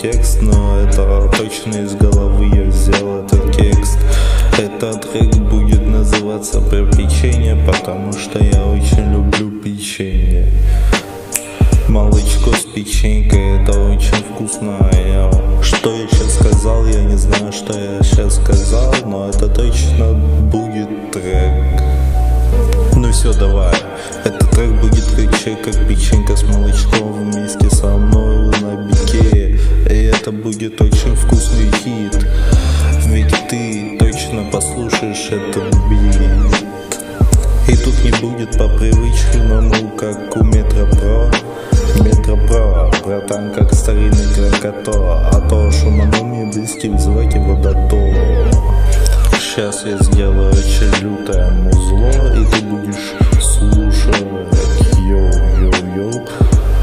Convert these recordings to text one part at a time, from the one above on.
текст, но это точно из головы я взял этот текст. Этот трек будет называться «Про печенье», потому что я очень люблю печенье. Молочко с печенькой, это очень вкусно. Что я сейчас сказал, я не знаю, что я сейчас сказал, но это точно будет трек. Ну все, давай. Этот трек будет кричать, как печенька с молочком вместе со мной на бике. И это будет очень вкусный хит, ведь ты точно послушаешь этот бит. И тут не будет по привычному, как у Метро Про, братан, как старинный крокото. А то шуманом близкий вызывать его до то. Сейчас я сделаю очень лютое музло, и ты будешь слушать йоу-йоу-йоу.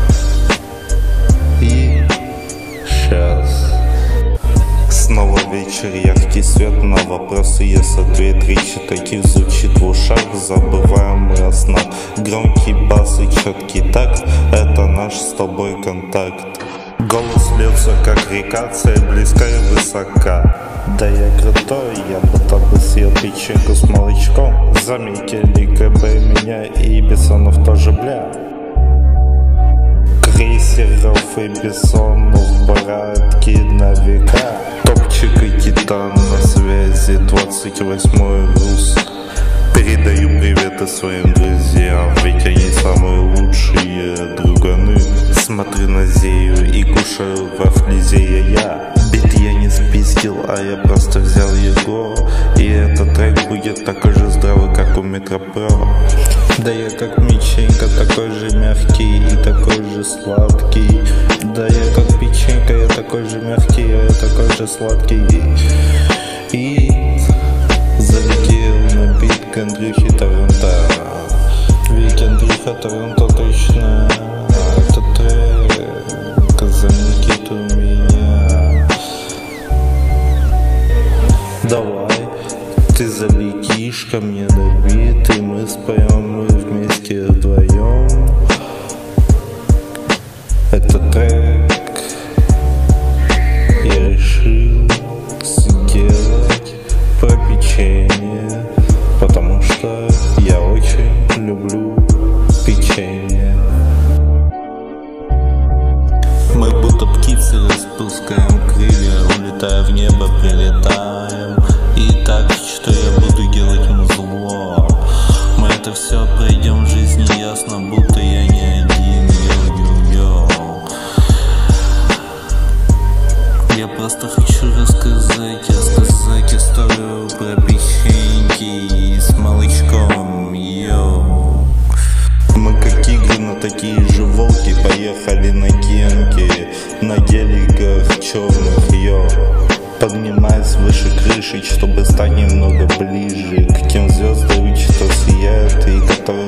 И сейчас. Снова вечер, яркий свет, на вопросы есть ответ. Речи таких звучит в ушах, забываем мы о снах. Громкий бас и четкий такт, это наш с тобой контакт. Голос льется, как река, цель близка и высока. Да я крутой, я будто бы съел печеньку с молочком. Заметили КБ меня и Бессонов тоже, бля. Крейсеров и Бессонов, братки на века. Топчик и Титан на связи, 28-й рус. Передаю приветы своим друзьям, ведь они самые лучшие друганы. Смотрю на Зею и кушаю вафли Зея. Бит я не спиздил, а я просто взял его. И этот трек будет такой же здравый, как у Метро Про. Да я как печенька, такой же мягкий и такой же сладкий. Да я как печенька, я такой же мягкий, а я такой же сладкий. И залетел на бит к Андрюхе Торонто. Ведь Андрюха Торонто точно этот трек залетит у меня. Давай, ты залетишь ко мне на бит, и мы споем, мы вместе вдвоем. Этот трек я решил сделать про печенье, потому что я очень люблю печенье. Мы будто птицы распускаем крылья, улетая в небо, прилетаем. И так, что я буду делать музло. Мы это все пройдем в жизни ясно, будто я не один. Йоу-йоу-йоу. Я просто хочу рассказать историю про печеньки с молочком. Йоу. Мы как игры, но такие же волки. Поехали на генки, на геликах черных, йоу. Поднимаясь выше крыши, чтобы стать немного ближе к тем звездам, что сияют и которые